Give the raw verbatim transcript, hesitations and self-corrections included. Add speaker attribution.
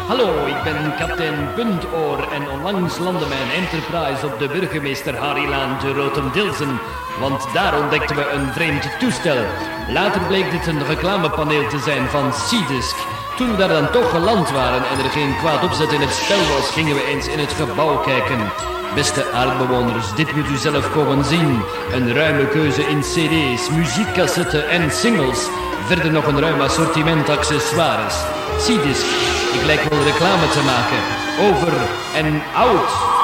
Speaker 1: Hallo, ik ben kapitein Puntoor en onlangs landde mijn Enterprise op de burgemeester Harrylaan te Rotem-Dilsen, want daar ontdekten we een vreemd toestel. Later bleek dit een reclamepaneel te zijn van Seadisk. Toen we daar dan toch geland waren en er geen kwaad opzet in het spel was, gingen we eens in het gebouw kijken. Beste aardbewoners, dit moet u zelf komen zien. Een ruime keuze in cd's, muziekcassetten en singles. Verder nog een ruim assortiment accessoires. Seadisk, ik lijk wel reclame te maken. Over en out.